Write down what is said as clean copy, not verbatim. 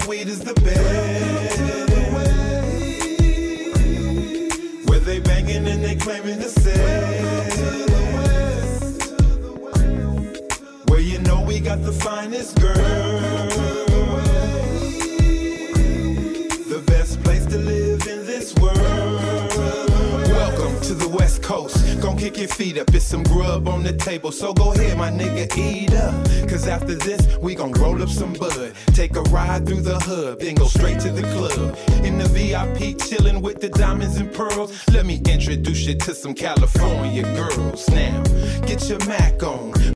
the weed is the best. Where they banging and they claiming the set. Where you know we got the finest girl. The best place to live in this world. Welcome to the West Coast. Gon' kick your feet up, it's some grub on the table. So go ahead, my nigga, eat up. Cause after this, we gon' roll up some bud. Take a ride through the hub, then go straight to the club. In the VIP, chillin' with the diamonds and pearls. Let me introduce you to some California girls. Now, get your Mac on.